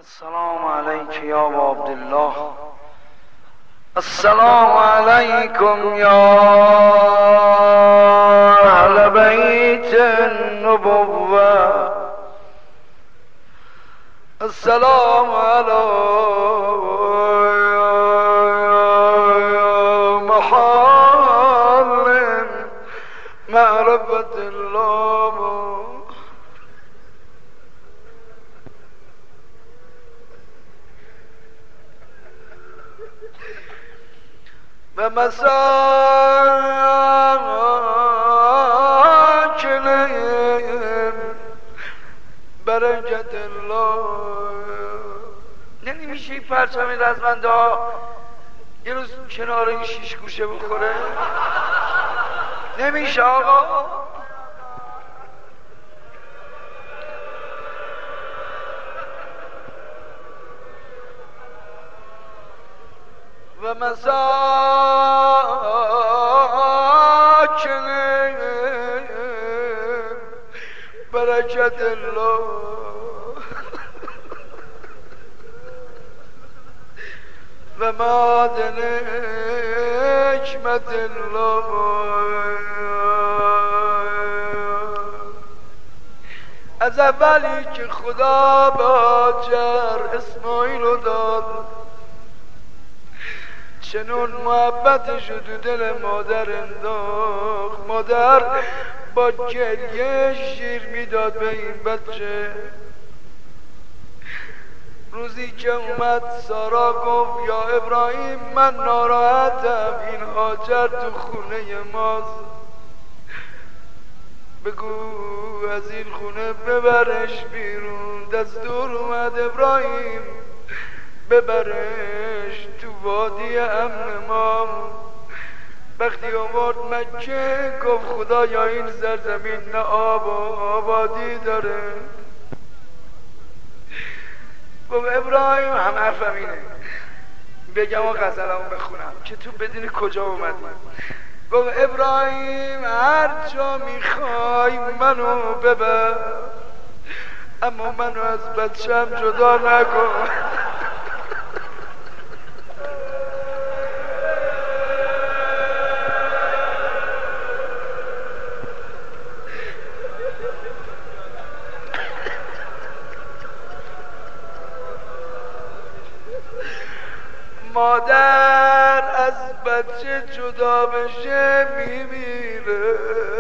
السلام عليك يا أبا عبد الله. السلام عليكم يا أهل بيت النبوة. السلام على محل معرفة الله. بمساكنهم برکت الله. نمیشه این پرچم رزمنده ها یه روز کنار این شیش گوشه بخوره؟ نمیشه آقا. و مساکن برکت الله و معدن حکمت الله. از اولی که خدا به هاجر اسماعیل رو داد، چنون محبتش رو تو دل مادر انداخت. مادر با گریه شیر میداد به این بچه. روزی که اومد سارا گفت یا ابراهیم من ناراحتم، این هاجر تو خونه ماست، بگو از این خونه ببرش بیرون. دستور اومد ابراهیم ببرش تو وادی امن ما. وقتی آورد مکه گفت خدایا این سرزمین نه آب و آبادی داره. گفت ابراهیم، هم حرفم اینه بگم و غزلمو بخونم که تو بدونی کجا اومدی. گفت ابراهیم هر جا میخوای منو ببر، اما منو از بچم جدا نکن. مادر از بچه جدا بشه میمیره.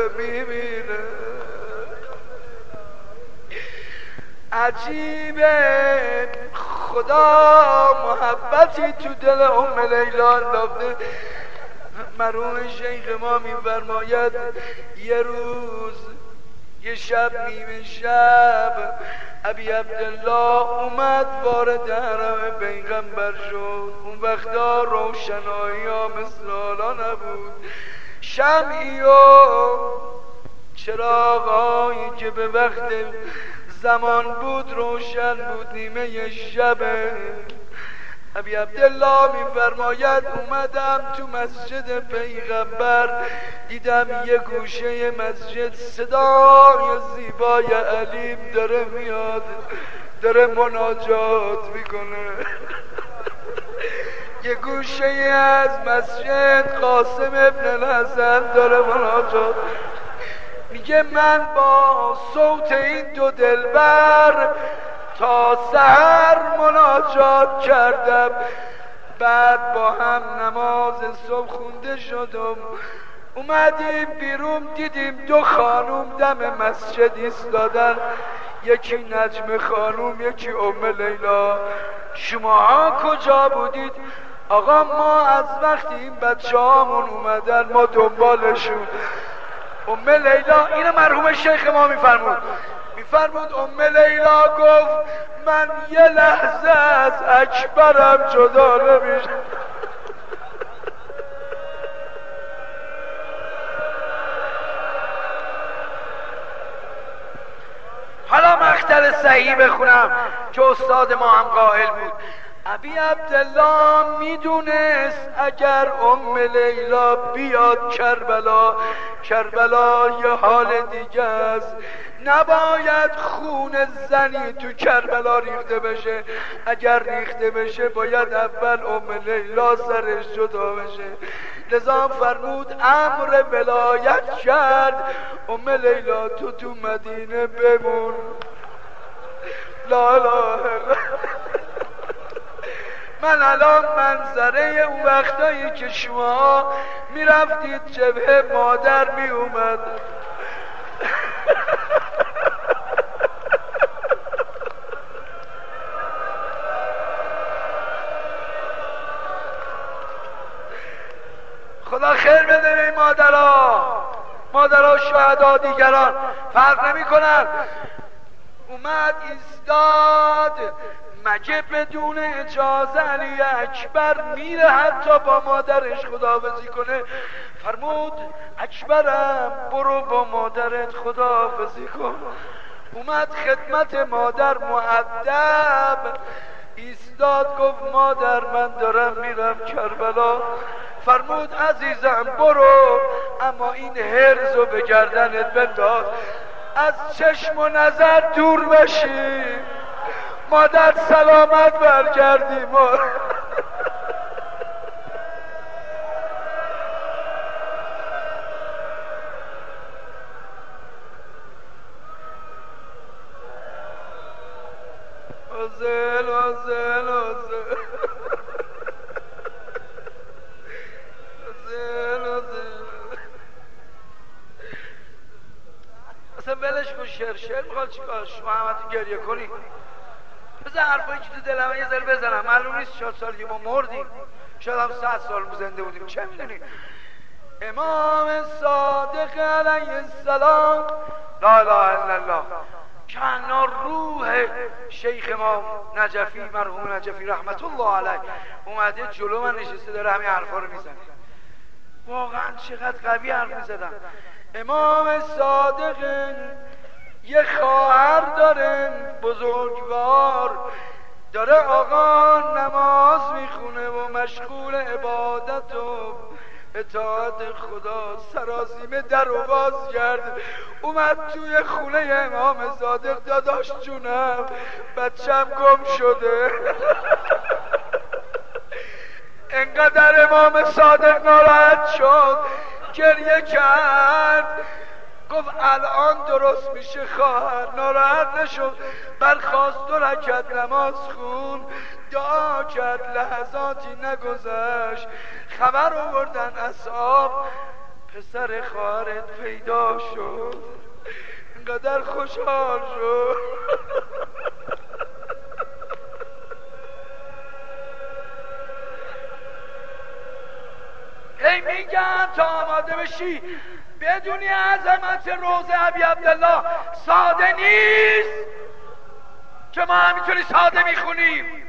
عجیبه خدا محبتی تو دل ام لیلا انداخته. مرحوم شیخ ما میفرماید یه روز یه شب نیمه شب ابی عبدالله اومد وارد حرم پیغمبر شد. اون وقتا روشنایی ها مثل حالا نبود، شمعی و چراغایی که به وقت زمان بود روشن بود. نیمه شب ابی عبدالله میفرماید اومدم تو مسجد پیغمبر، دیدم یه گوشه مسجد صدای زیبای علیم داره میاد، داره مناجات میکنه. یه گوشه از مسجد قاسم ابن الحسن داره مناجات میگه من با صوت این دو دلبر تا سحر مناجات کردم. بعد با هم نماز صبح خونده شدم، اومدیم بیرون دیدیم دو خانوم دم مسجد ایستادن، یکی نجم خانوم یکی ام لیلا. شماها کجا بودید؟ آقا ما از وقتی این بچه هامون اومدن ما دنبالشون. ام لیلا اینو مرحوم شیخ ما میفرمود ام لیلا گفت من یه لحظه از اکبرم جدا نمیشم. حالا مقطع صحیح بخونم که استاد ما هم قائل بود. ابی عبدالله میدونست اگر ام لیلا بیاد کربلا، کربلا یه حال دیگه است. نباید خون زنی تو کربلا ریخته بشه. اگر ریخته بشه باید اول ام لیلا سرش جدا بشه. لذا فرمود امر ولایت کرد ام لیلا تو مدینه بمون. لا اله الا من الان منظره اون وقتایی که شما میرفتید جبهه مادر میومد. خدا خیر بده این مادرها شهدا دیگران فرق نمی کنن. اومد ایستاد، مگه بدون اجازه علی اکبر میره حتی با مادرش خداحافظی کنه؟ فرمود اکبرم برو با مادرت خداحافظی کن. اومد خدمت مادر مؤدب ایستاد، گفت مادر من دارم میرم کربلا. فرمود عزیزم برو، اما این هرزو به گردنت بنداز، از چشم و نظر دور بشی، مادر سلامت برگردی. اصلا ولش کن، شعر میخواد چیکار؟ شما همتون گریه کنی؟ بذار حرفایی که تو دلمه یه ذره بزنم. معلوم نیست 4 سال دیگه ما مردیم، شاید هم 100 سال زنده بودیم، چه میدونی؟ امام صادق علیه السلام لا اله الا الله کنا روح شیخ امام نجفی مرحوم نجفی رحمت الله علیه اومده جلو من نشسته داره همین حرفا رو میزنه. واقعا چقدر قوی حرف میزدن. امام صادق یه خواهر داره بزرگوار، داره آقا نماز میخونه و مشغول عبادت و اطاعت خدا. سراسیمه در و باز کرد، اومد توی خونه امام صادق. داداش جونم بچم گم شده. انقدر امام صادق ناراحت شد گریه کرد، گفت الان درست میشه خواهر. ناراحت نشد، برخاست 2 رکعت نماز خون، دعا کرد. لحظاتی نگذشت خبر آوردن اصحاب پسر خواهرت پیدا شد. اینقدر خوشحال شد. هی میگم تا آماده بشی، بدونی عظمت روضه ابی عبدالله ساده نیست که ما همینطوری ساده میخونیم.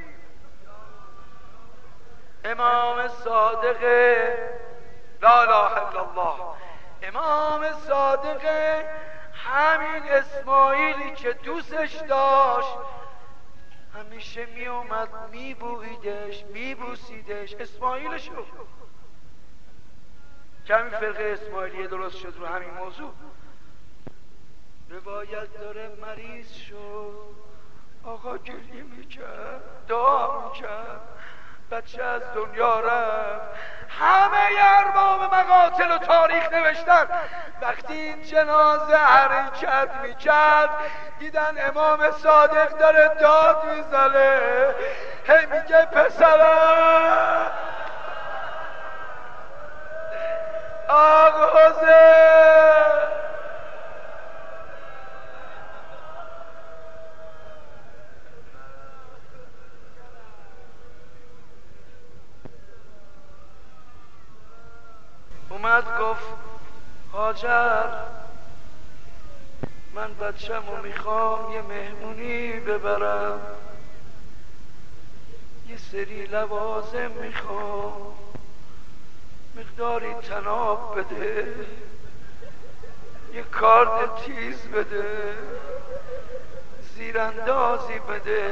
امام صادق لا اله الا الله، امام صادق همین اسماعیلی که دوستش داشت همیشه میومد میبویدش میبوسیدش. اسماعیلشو که همین فرقه اسماعیلیه درست شد رو همین موضوع. روایت داره مریض شد، آقا گریه میکرد، دعا میکرد، بچه از دنیا رفت. همه ارباب مقاتل و تاریخ نوشتن وقتی این جنازه حرکت میکرد دیدن امام صادق داره داد میزنه، هی میگه پسرم آقا حسین. اومد گفت هاجر من بچه‌مو میخوام یه مهمونی ببرم، یه سری لوازم میخوام، مقداری طناب بده، یه کارد تیز بده، زیراندازی بده.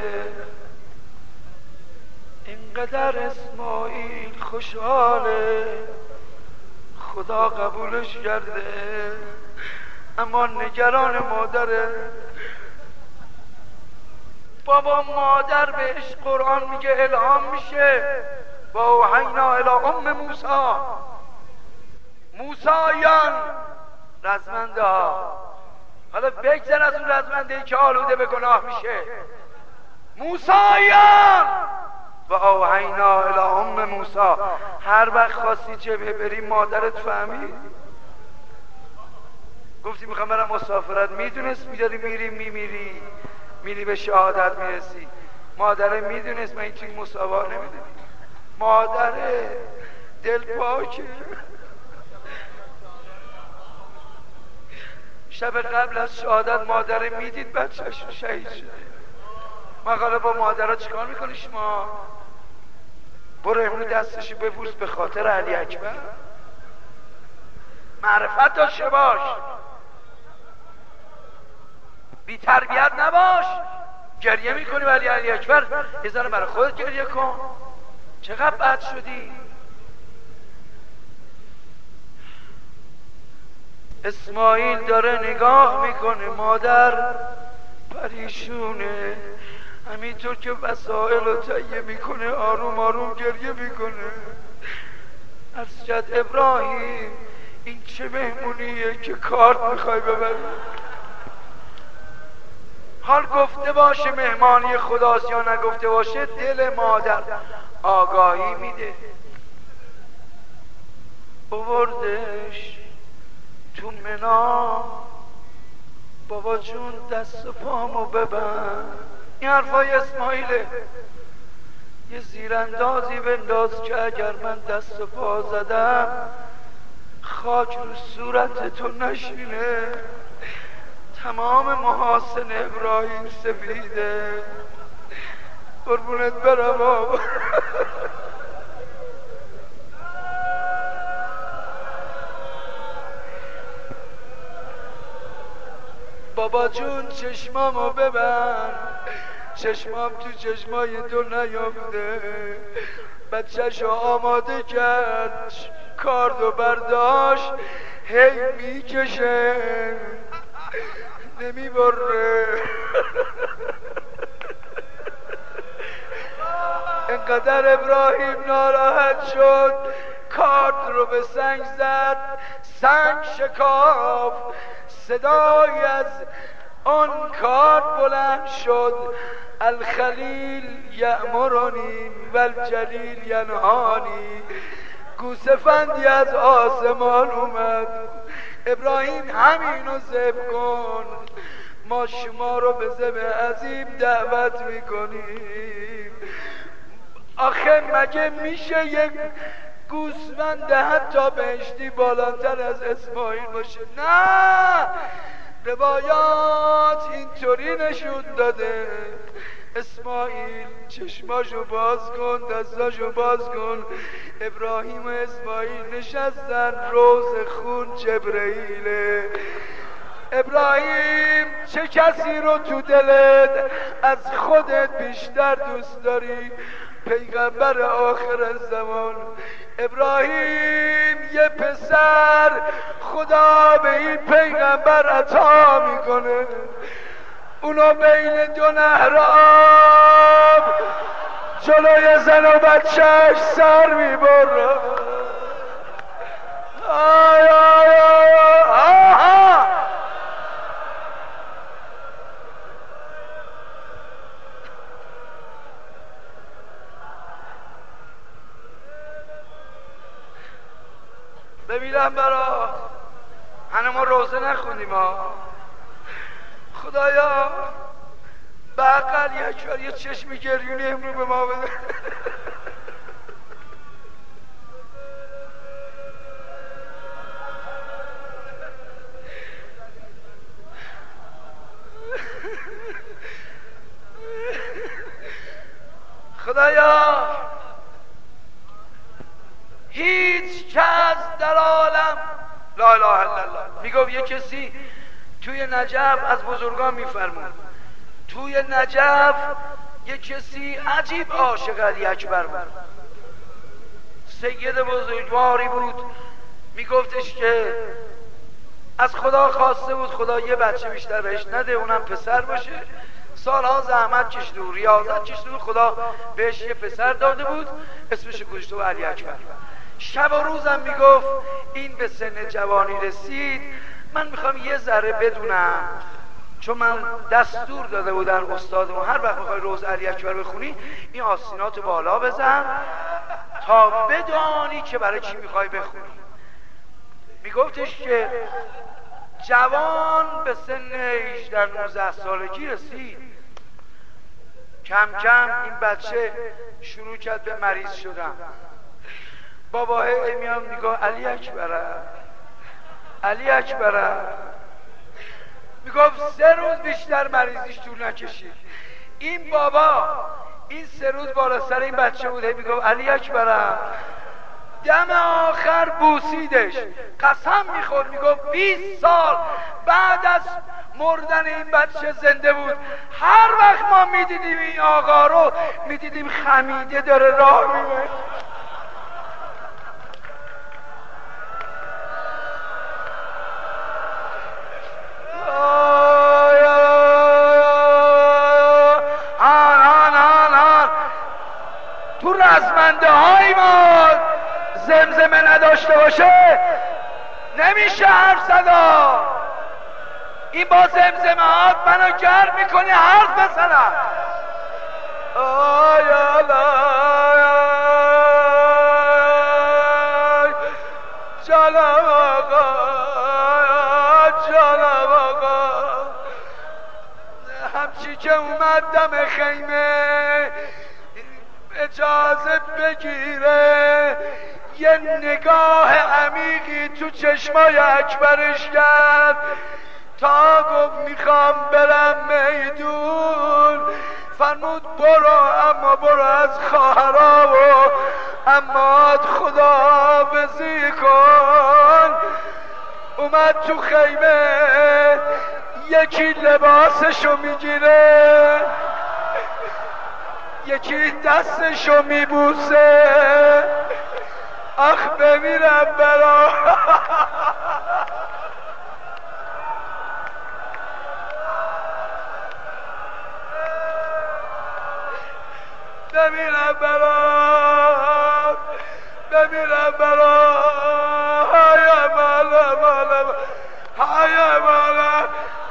اینقدر اسماعیل خوشحاله، خدا قبولش کرده. اما نگران مادره. بابا مادر بهش قرآن میگه الهام میشه با اوحینا الی ام موسی، موسیان رزمنده ها. حالا بگذر از اون رزمنده ای که آلوده به گناه میشه. موسیان و اوحینا الی ام موسی. هر وقت خواستی جبهه بری مادرت فهمید، گفتی میخوام برم مسافرت، میدونست میداری میری میمیری، میری به شهادت میرسی. مادره میدونست من این چیز مساوا نمیدونی. مادره دل پاکه. شب قبل از شهادت مادره میدید بچه‌ش شهید شده. ما حالا با مادرها چیکار میکنی شما؟ برو امروز دستشو ببوس به خاطر علی اکبر. معرفت داشته باش، بی تربیت نباش. گریه میکنی ولی علی اکبر یه ذره برای خودت گریه کن. چقدر بد شدی. اسماعیل داره نگاه میکنه مادر پریشونه، همینطور که وسائل رو تهیه میکنه آروم آروم گریه میکنه. عرض کرد ابراهیم این چه مهمونیه که کارت میخوای ببری؟ حال گفته باشه مهمانی خداست یا نگفته باشه، دل مادر آگاهی میده. بوردش تو منا، بابا جون دست پامو ببند. این حرفای اسماعیله. یه زیراندازی بنداز که اگر من دست پا زدم خاک رو صورت تو نشینه. تمام محاسن ابراهیم سفیده. قربونت برم بابا. بابا جون چشمامو ببند، چشمام تو چشمای تو نیافته. بچه‌شو آماده کرد، کاردو برداشت، هی میکشه نمیبره. انقدر ابراهیم ناراحت شد کارد رو به سنگ زد، سنگ شکاف. صدای از آن کارد بلند شد، الخلیل یأمرنی والجلیل ینهانی. گوسفندی از آسمان اومد. ابراهیم همینو ذبح کن، ما شما رو به ذبح عظیم دعوت میکنیم. آخه مگه میشه یک گوسفند حتی بهشتی بالاتر از اسماعیل باشه؟ نه، روایات اینطوری نشون داده. اسماعیل چشماشو باز کن، دستاشو باز کن. ابراهیم و اسماعیل نشستن، روز خون جبرئیله. ابراهیم چه کسی رو تو دلت از خودت بیشتر دوست داری؟ پیغمبر آخر زمان. ابراهیم یه پسر خدا به این پیغمبر عطا میکنه، اونو بین دو نهر آب جلوی زن و بچهش سر میبره. آی آی آی آها. ببینم برا هنوز ما روزه نخوندیم ها. خدایا بقل یک یه چشمی گریونی امرو به ما بده. خدایا هیچ کس در عالم لا اله الا الله. میگفت یه کسی توی نجف از بزرگان میفرمود، توی نجف یه کسی عجیب عاشق علی اکبر بود. سید بزرگواری بود. میگفتش که از خدا خواسته بود خدا یه بچه بیشتر بهش نده، اونم پسر باشه. سالها زحمت کشیده و ریاضت کشیده بود، خدا بهش یه پسر داده بود، اسمش گذاشته بود علی اکبر. شب و روزم میگفت این به سن جوانی رسید، من میخوام یه ذره بدونم، چون من دستور داده بودن استادمون هر وقت میخوای روز علی اکبر بخونی این آستیناتو بالا بزن تا بدانی که برای چی میخوای بخونی. میگفتش که جوان به سن 18-19 سالگی رسید، کم کم این بچه شروع کرد به مریض شدن. بابا میام میگه علی اکبره علی اکبره، میگفت 3 روز بیشتر مریضیش طول نکشید. این بابا این 3 روز بالا سر این بچه بوده، میگفت علی اکبره. دم آخر بوسیدش، قسم میخورد، میگفت 20 سال بعد از مردن این بچه زنده بود. هر وقت ما میدیدیم این آقا رو میدیدیم خمیده داره راه میره. تو رزمنده های ما زمزمه نداشته باشه نمیشه حرف زدا. این با زمزمه هات منو گرم میکنی حرف بزنم. آی جانم آقا جانم آقا، همچی که اومدم خیمه اجازه بگیره یه نگاه عمیقی تو چشمای اکبرش کرد تا گفت میخوام برم میدون. فرمود برو، اما برو از خواهرها و عمات خداحافظی کن. اومد تو خیمه یکی لباسشو میگیره یکی دستشو میبوسه. آخ بمیرم برا بمیرم برا بمیرم برا. های مالا مالا های مالا.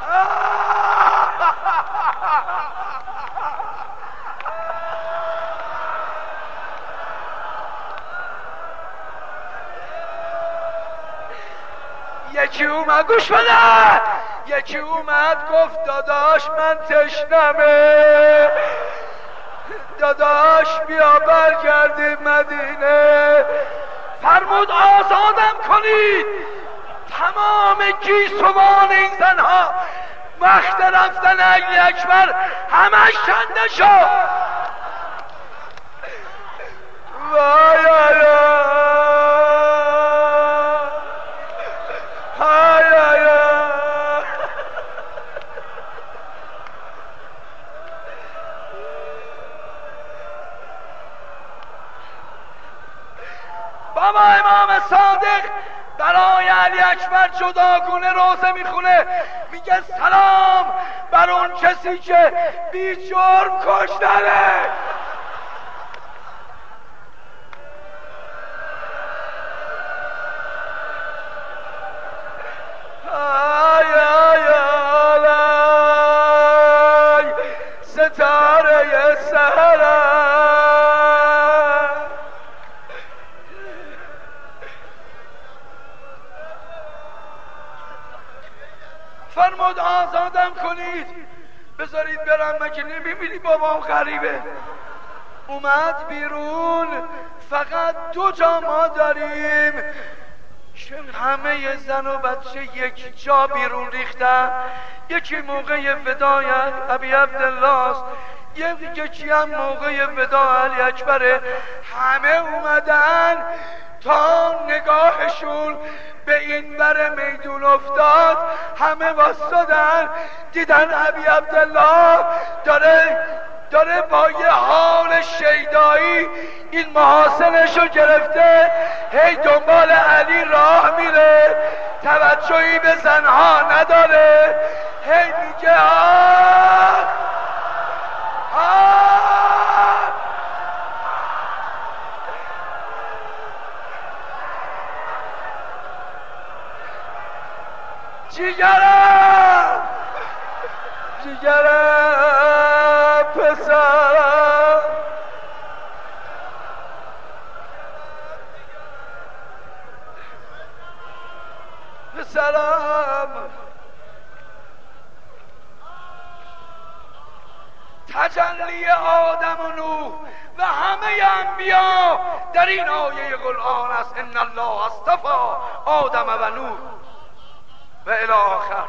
یکی اومد گوش بده، یکی اومد گفت داداش من تشنمه، داداش بیا برگردیم مدینه. فرمود آزادم کنید. تمام گیسوان این زنها وقت رفتن علی اکبر همش کنده شد. وای بابا امام صادق برای علی اکبر جداگونه روزه میخونه، میگه سلام بر اون کسی که بی جرم کشتنه. ستاره سهرم فرمود آزادم کنید، بذارید برم. مگه نمیبینی بابام غریبه اومد بیرون؟ فقط 2 جا ما داریم که همه زن و بچه یک جا بیرون ریختن. یکی موقع وداع ابی عبدالله است، یکی هم موقع وداع علی اکبره. همه اومدن تا نگاهشون به این بر میدون افتاد، همه واسطادن دیدن ابی عبدالله داره با یه حال شیدایی این محاسنشو گرفته هی دنبال علی راه میره، توجهی به زنها نداره، هی میگه جیگرم جیگرم پسرم، پسرم. تجلی آدم و نوح و همه انبیا در این آیه قرآن است. ان الله اصطفی آدم و نوح و الی آخر.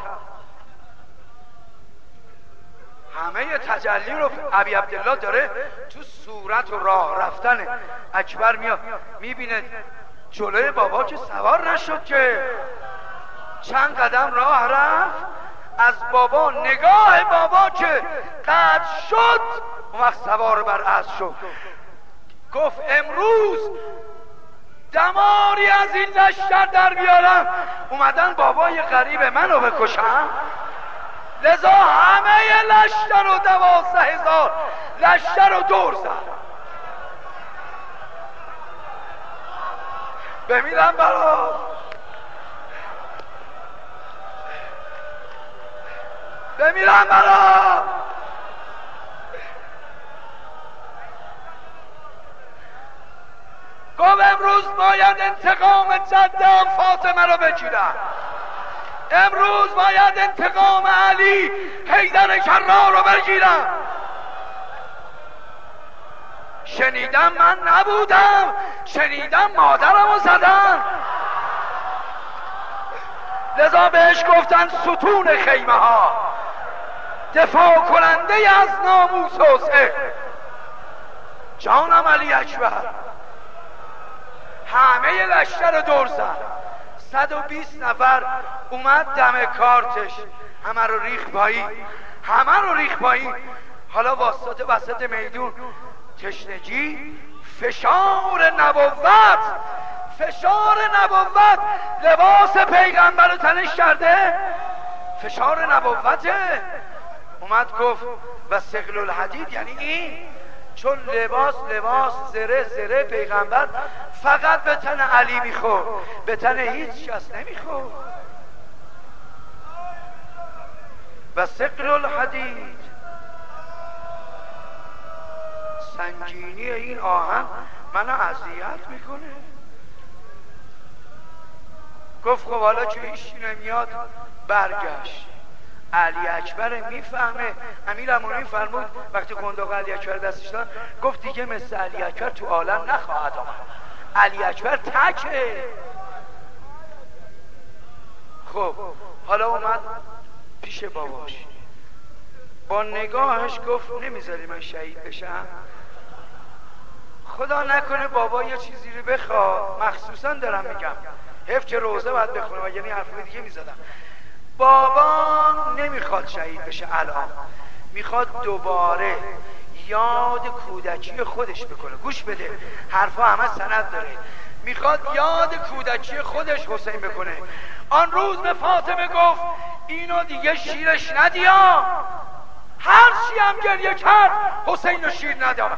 همه تجلی رو ابی عبدالله داره تو صورت و راه رفتن. اکبر میاد میبینه جلوی بابا که سوار نشد، که چند قدم راه رفت، از بابا نگاه بابا که قطع شد، اون وقت سوار بر اسب شد. گفت امروز دماری از این لشکر در بیارم، اومدن بابای غریب منو بکشم. لذا همه لشکر و 12,000 لشکر رو دور زد. بمیرم برا بمیرم برا. گفت امروز باید انتقام جدم فاطمه رو بگیرم، امروز باید انتقام علی حیدر کرار رو بگیرم. شنیدم من نبودم، شنیدم مادرم رو زدن، لذا بهش گفتن ستون خیمه ها، دفاع کننده از ناموس حسین. جانم علی اکبر. همه لشکر دور زد، 120 نفر اومد دم کارتش، همه رو ریخ پایین، همه رو ریخ پایین. حالا واسطه وسط میدون تشنگی، فشار نبوت، فشار نبوت، لباس پیغمبر رو تنش کرده، فشار نبوته. اومد گفت و ثقل الحدید یعنی این، چون لباس زره زره پیغمبر فقط به تن علی میخورد، به تن هیچ کس نمیخورد. و ثقل الحدید، سنگینی این آهن منو اذیت میکنه. گفت خب حالا که هیچی نمیاد برگشت. علی اکبر میفهمه، امیرالمومنین فرمود وقتی قنداق علی اکبر دستش داد، گفت دیگه مثل علی اکبر تو عالم نخواهد آمد، علی اکبر تکه. خب حالا اومد پیش باباش، با نگاهش گفت نمیذاری من شهید بشم؟ خدا نکنه بابا یه چیزی رو بخواد، مخصوصا دارم میگم حیف که روزه باید بخونه و یعنی حرفای دیگه میزدم. بابا نمیخواد شهید بشه، الان میخواد دوباره یاد کودکی خودش بکنه. گوش بده، حرفا همه سند داره. میخواد یاد کودکی خودش حسین بکنه. آن روز به فاطمه گفت اینو دیگه شیرش ندیا، هر چی هم گریه کرد حسین رو شیر نداد.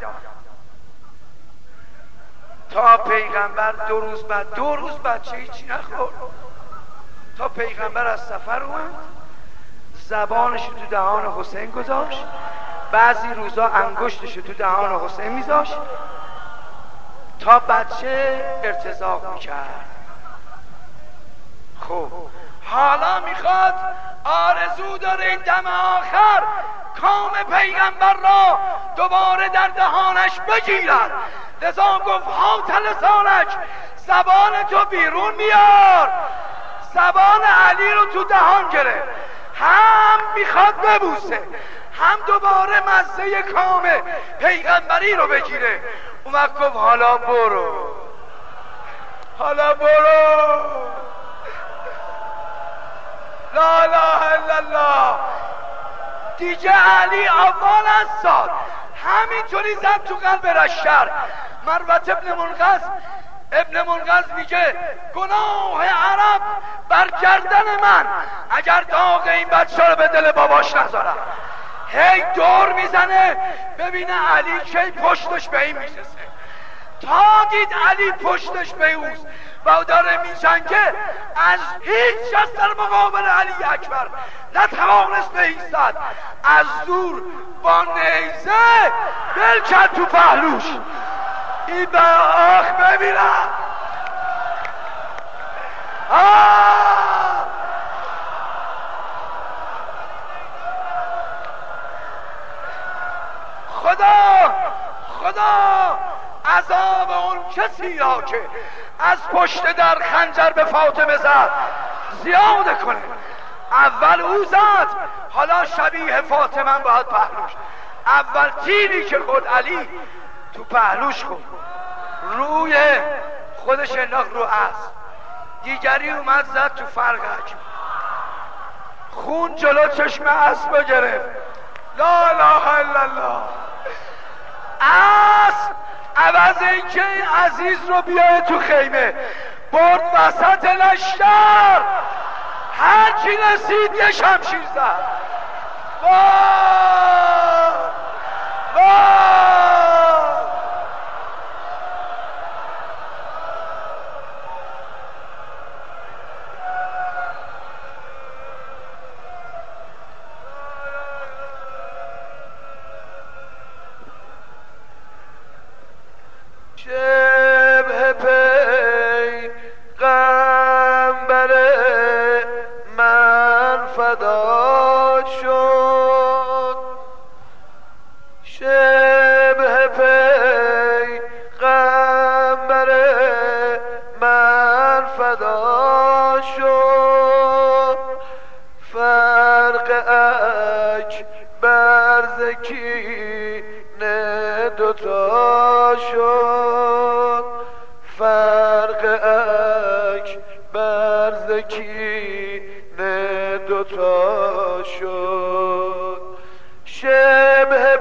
تا پیغمبر 2 روز بچه هیچی نخورد، تا پیغمبر از سفر اومد زبانش تو دهان حسین گذاشت، بعضی روزا انگشتش تو دهان حسین میذاشت تا بچه ارتزاق میکرد. خب حالا میخواد، آرزو داره این دم آخر کام پیغمبر را دوباره در دهانش بگیرد. لذا گفت هات لسانک، زبان تو بیرون میار. زبان علی رو تو دهان گرفت، هم میخواد ببوسه، هم دوباره مزه کام پیغمبری رو بگیره. اومد گفت حالا برو، حالا برو، لا اله الا الله. دیگه علی اول از سال همینطوری زد تو قلب لشکر. مروت ابن منقذ ابن منقذ میگه گناه عرب بر گردن من اگر داغ این بچه رو به دل باباش نذارم. هی دور میزنه ببینه علی کی پشتش به این میشسته. تا دید علی پشتش به اوست و داره میجنگه، از هیچ کس در مقابل علی اکبر نتوانست بایستد. از دور با نیزه بل کرد تو پهلوش. این به آخ ببینم خدا عذاب اون کسی را که از پشت در خنجر به فاطمه زد زیاده کنه. اول او زد، حالا شبیه فاطمه باید پهلوش. اول تیری که خود علی تو پهلوش خود روی خودش انداخت رو اسب، دیگری اومد زد تو فرقک، خون جلو چشم اسب گرفت. لا اله الا الله. اسب عوض اینکه این عزیز رو بیاره تو خیمه برد وسط لشکر، هر چی رسید یه شمشیر زد. شبه پیغمبر من فدا شد، شبه پیغمبر من فدا شد. فرق اکبر زکینه دوتا شد، فرق اکبر زکینه دوتا شد. شبه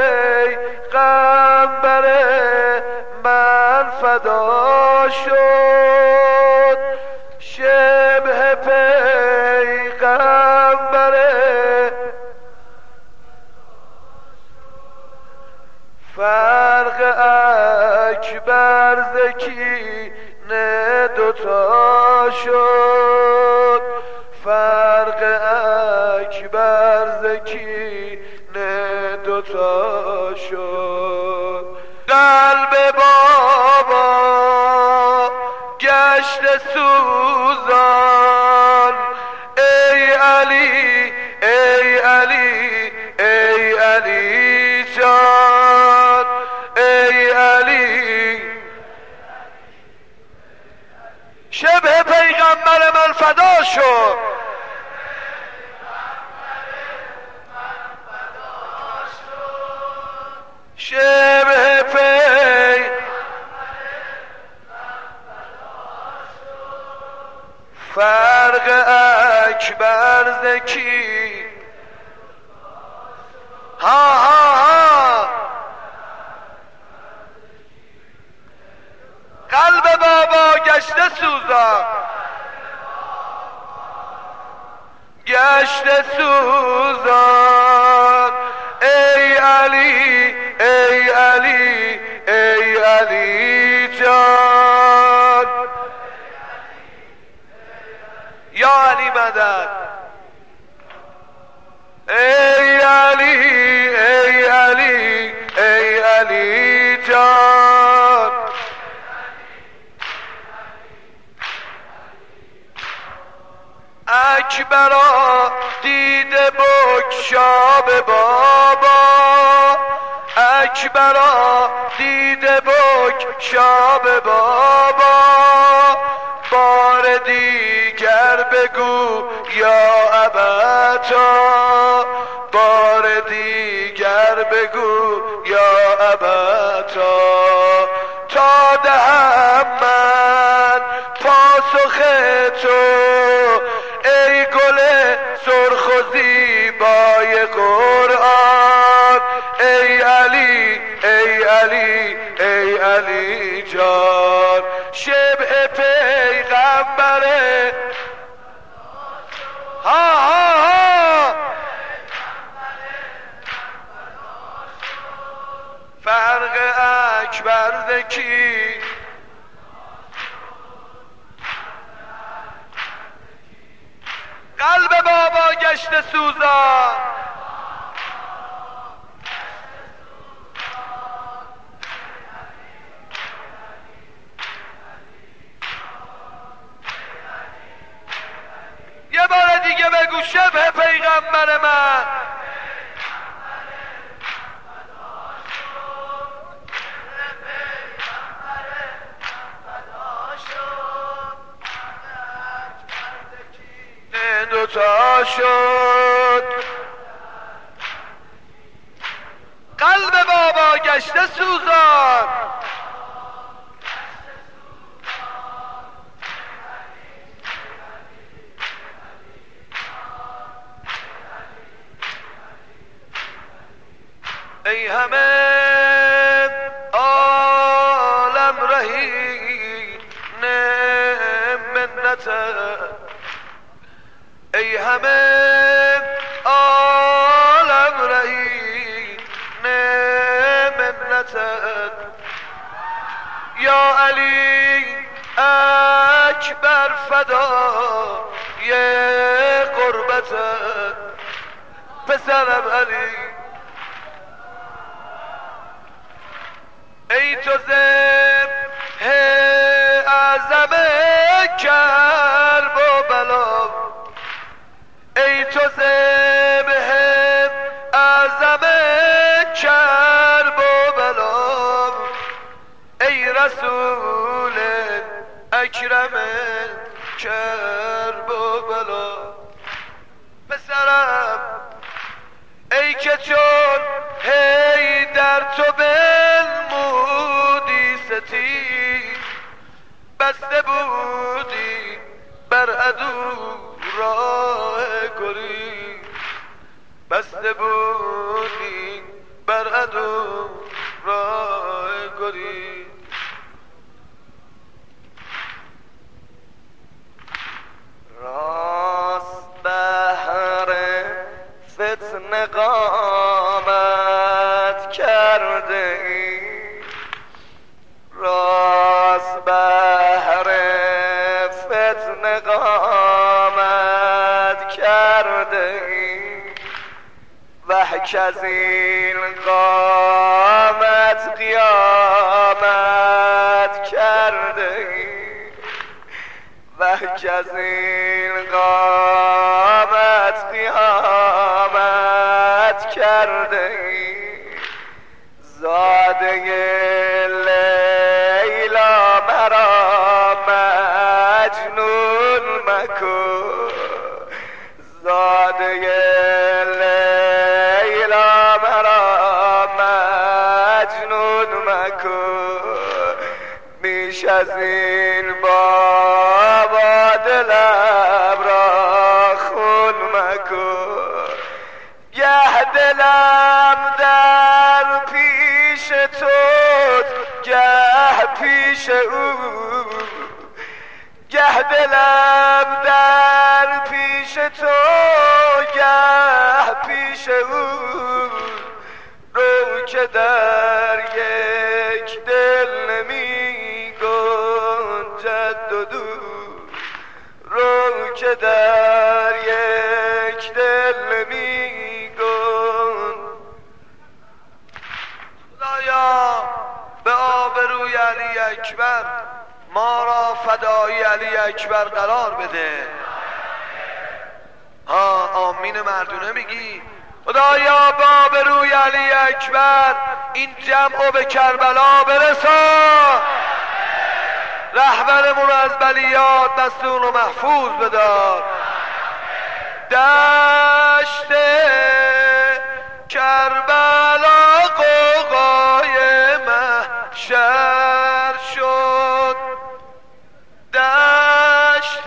پیغمبر من فدا شد، شبه پیغمبر فرق اکبر زکینه دوتا شد، فرق اکبر زکینه دوتا شد. قلب بابا گشت سوزان، ای علی ای علی ای علی جان، ای علی. شبه پیغمبر من فدا شد، شبه فرق اکبر زکی. ها قلب بابا گشته سوزان، گشته سوزان، ای علی ای علی ای علی جان، یا علی مدد، ای علی ای علی ای علی جان. اکبرا دیده بکشاب بابا، اکبرا دیده بکشاب بابا، بار دیگر بگو یا ابتا، بار دیگر بگو یا ابتا، تا دهم من پاسخ تو، ای گل سرخ و زیبای قرآن، ای علی ای علی ای علی جان شبه پیغمبره ها ها ها فرق اکبر ذکی قلب بابا گشت سوزان یه بار دیگه بگو شبه پیغمبر من دوتا شد قلب بابا گشته سوزان ای همه عالم رهی منت ای همه عالم رهی منتت یا علی اکبر فدا یه قربتت پسرم علی ای تو ذبح اعظم کرب و بلا ای تو ذبح اعظم کرب و بلا ای رسول اکرم کرب و بلا پسرم ای که چون هی در تو بنمودی ستیز بسته بودی بر عدو راه گریز بسته بودی بر عدو راه گریز راست بهر فتنه قامت کرده ای راست بهر فتنه قامت کرده ای وحک از این قامت قیامت کرده ای وحک از این قامت قیامت کرده ای زاده لیلا مرا مجنون مکن زاده لیلا مرا مجنون مکن بیش از این بابا دلم را خون مکن گه دلم در پیش توست گه پیش او گه دلم در پیش تو گه پیش او رو که در یک دل نمی گنجد و دو رو که در یک دل نمی گنجد خدایا به آبروی علی اکبر ما را فدای علی اکبر قرار بده ها آمین مردونه میگی خدایا به آبروی علی اکبر این جمع به کربلا برسان رهبرمون از بلیات دستون و محفوظ بدار دشت کربلا قوقای محشر شد دشت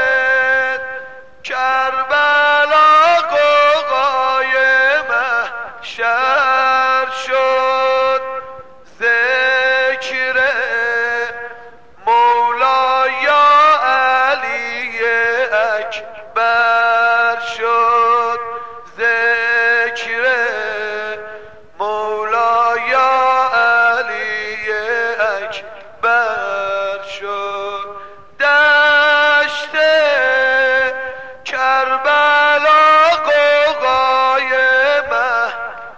کربلا قوقای محشر شد اکبر شد دشت کربلا قوقای مه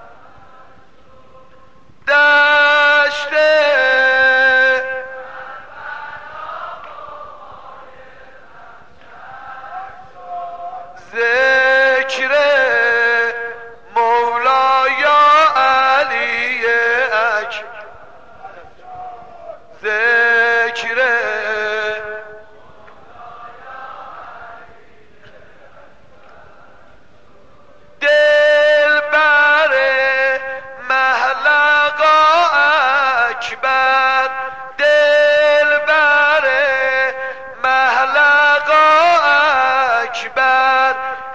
دشت ذکر مولای علی اکبر ذکر دلبر محلقا اکبر دلبر محلقا اکبر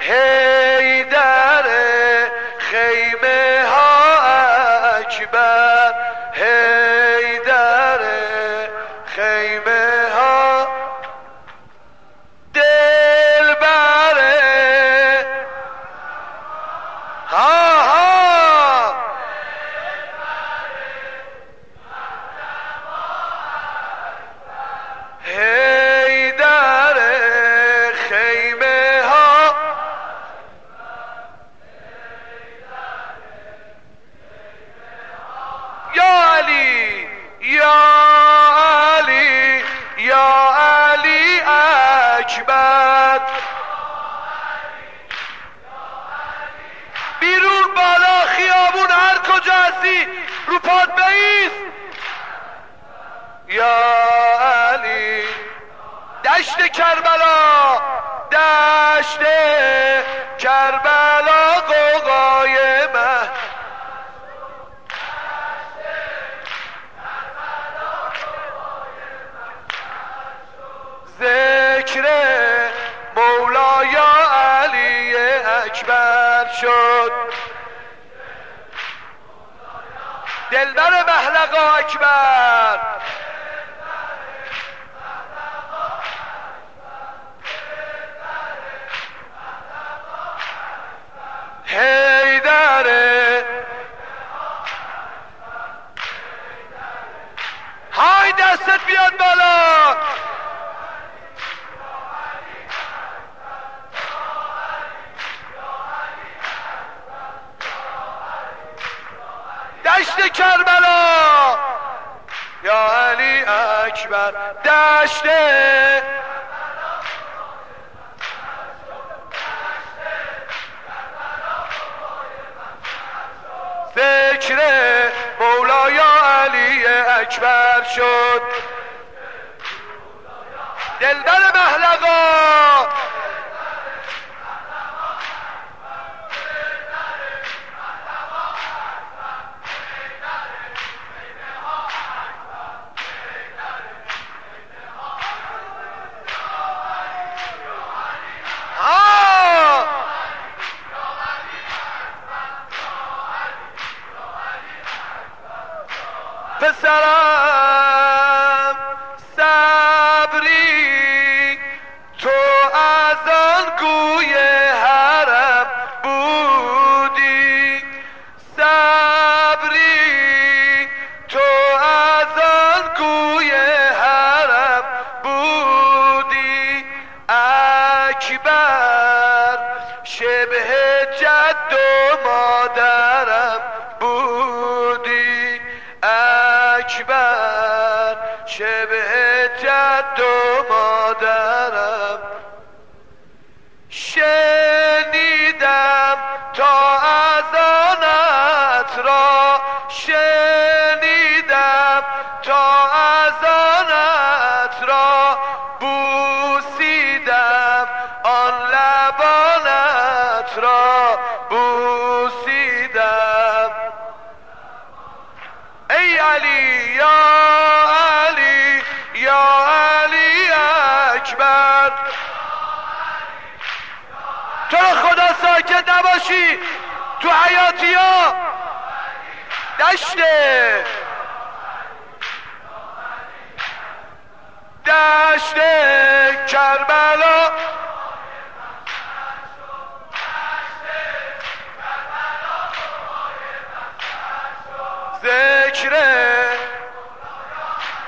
حیدر خیمه ها اکبر حیدر خیمه ها دلبر ها ها حیدر خیمه ها یا علی یا علی یا علی اکبر بیرون بالا خیابون هر کجا هستی رو پاد بایست یا علی دشت کربلا دشت کربلا قوقای مه ذکر مولای علی اکبر شد دلبر محلقا اکبر حیدر های دستت بیاد بالا دشت کربلا یا علی اکبر دشت ذکر مولای علی اکبر شد دلبر محلقا پسرم صبری تو از آن گوی حرم بودی صبری تو از آن گوی حرم بودی اکبر شبه جد و مادرم بودی اکبر شبه جد و مادرم شنیدم تا اذانت را شنیدم تا اذانت را بوسیدم آن لبانت را بوسیدم ای علی یا علی یا علی اکبر تو خدا ساکت نباشی تو حیاتی ها دشته دشت کربلا ذکر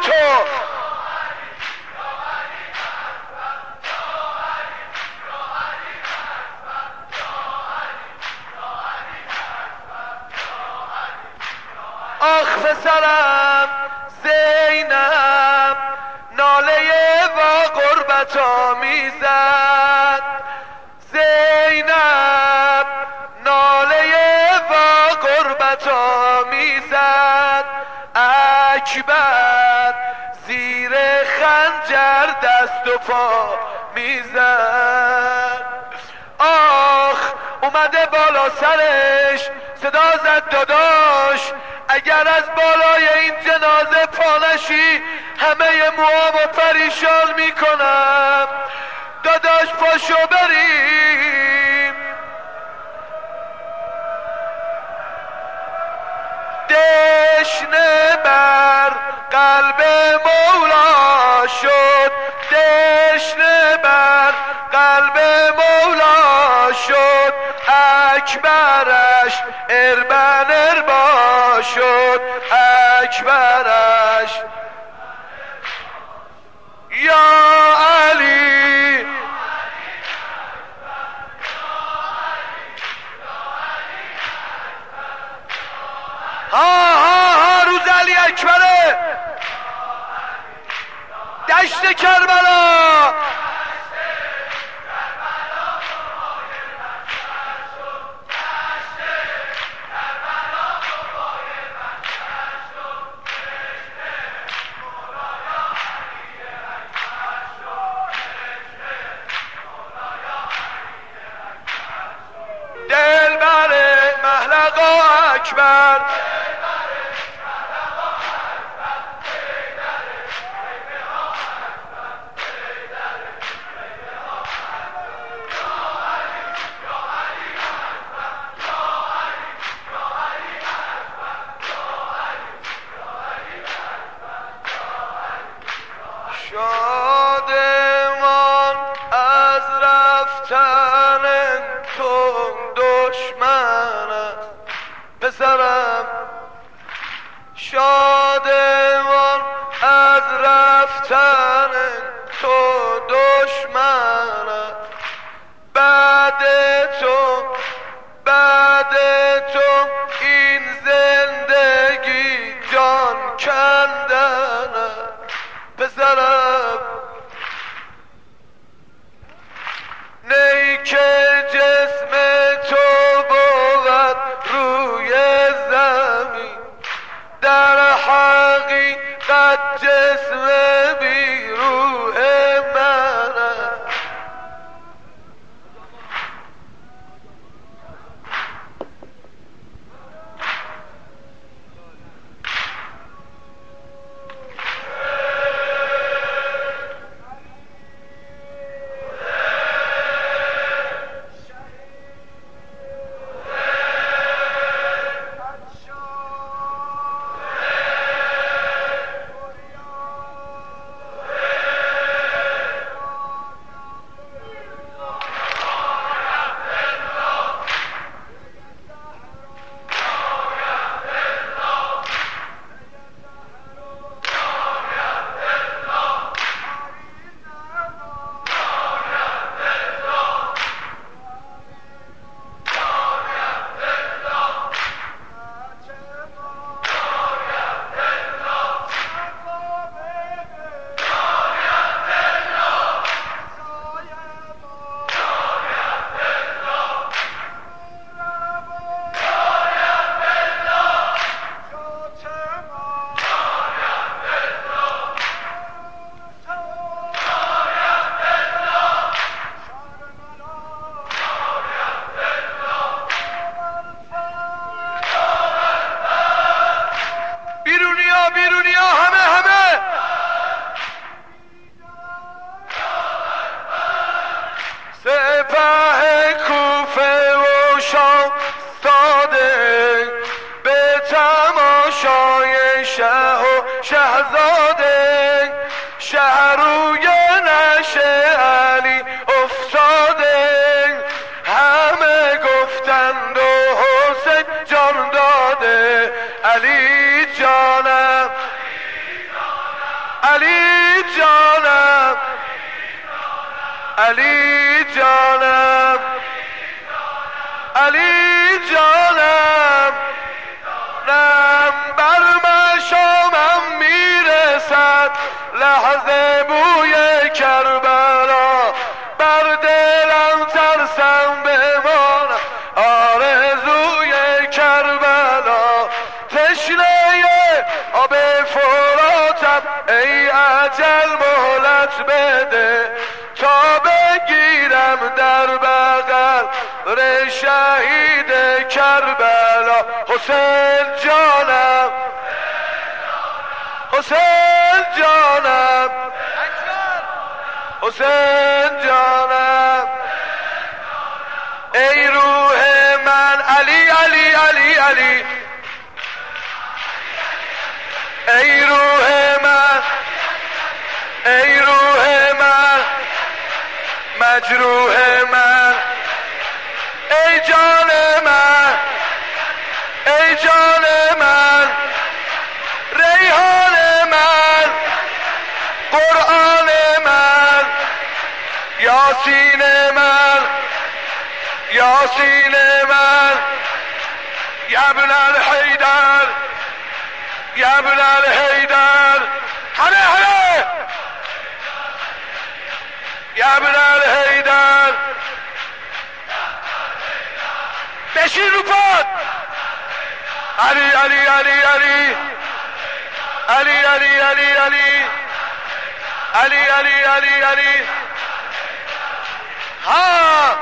تو. آخ پسرم زینب ناله و غربت آمیزد، زینب ناله و غربت آمیزد، اکبر زیر خنجر دست و پا میزد. آخ اومده بالا سرش صدا زد داداش اگر از بالای این جنازه پانشی همه موامو پریشان میکنم، داداش پاشو بریم. دشنه بر قلب مولا شد، دشنه بر قلب مولا شد، اکبرش اربن اربا شد، اکبرش یا علی. ها روز علی اکبره، دشت کربلا. دلبر محلق اکبر، شادمان از رفتن تو دشمن است پسرم، شادمان از رفتن تو دشمن است، بعد تو این زندگی جان کندن است پسرم. نی که جسم تو بود روی زمین، در حقیقت جسم بی روح من است. سپه کوفه و شام ساده به تماشای شه و شهزاده، شهروی نشه علی افتاده، همه گفتند و حسین جان داده، علی جانم علی جانم علی جانم نم بر مشامم میرسد لحظه بوی کربلا بر دلم ترسم بمانم آرزوی کربلا تشنه آب فراتم ای اجل مهلت بده تا بگیرم در بغل شهید کربلا حسین جانم حسین جانم حسین جانم ای روح من علی علی علی علی ای روح من ای روح من مجروح من ای جان من ای جان من ریحان من قرآن من یاسین من یاسین من یا ابن الحیدر یا ابن الحیدر همه یا ابن الحیدر بشین رو پاد علی علی علی علی علی علی علی علی علی علی علی علی ها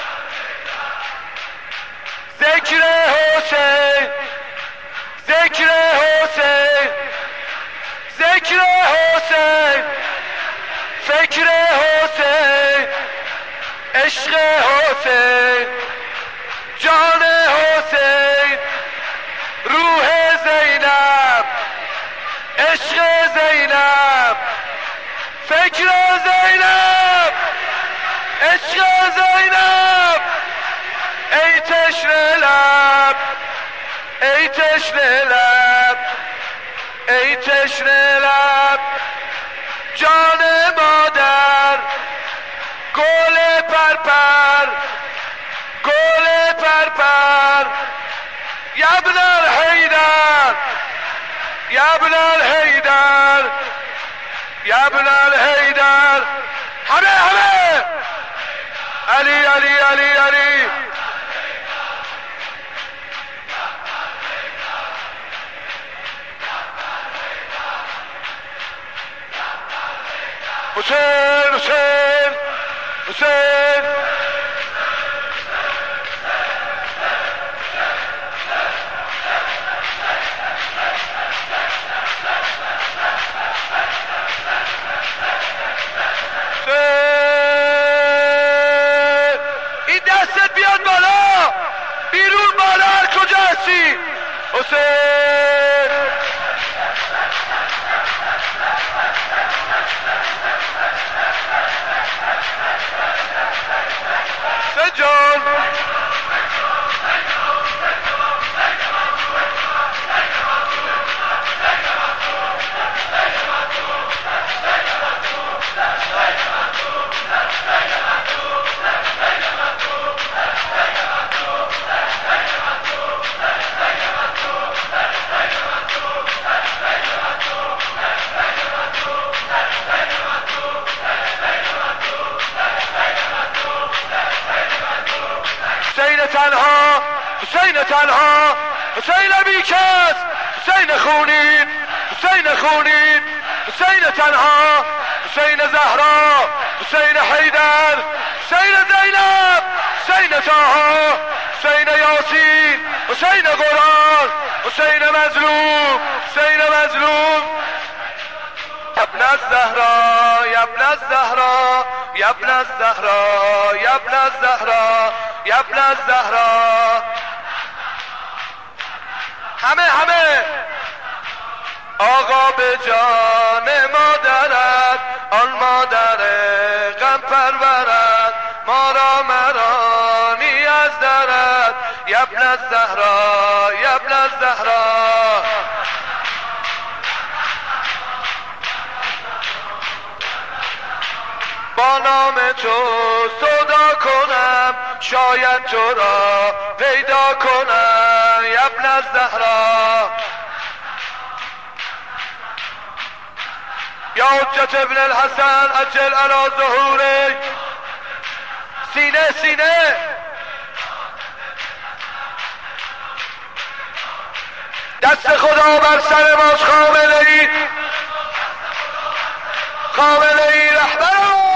ذکر حسین ذکر حسین ذکر حسین فکر حسین عشق حسین جان حسین روح زینب عشق زینب فکر زینب عشق زینب ای تشنه لب ای تشنه لب ای تشنه لب جان مادر گل پرپر گل پرپر یا ابن الحیدر یا ابن الحیدر یا ابن الحیدر همه علی علی علی علی حسین حسین حسین این دستت بیاد بالا بیرون بالا هر کجا هستی حسین جان تنها حسین تنها حسین بیکس حسین خونین حسین خونین حسین تنها حسین زهرا حسین حیدر حسین زینب حسین طه حسین یاسین حسین قرآن حسین مظلوم حسین مظلوم ابن الزهرا یا ابن الزهرا یا ابن الزهرا یا ابن الزهرا یا ابن الزهرا همه آقا به جان مادرت آن مادر غم پرورت ما را مرانی از درت یا ابن الزهرا یا ابن الزهرا با نام تو صدا کنم، شاید تو را پیدا کنم. یا ابن الزهرا یا حجت ابن الحسن اجل علی ظهوره. سینه سینه دست خدا بر سر باش خامنه‌ای، خامنه‌ای رهبر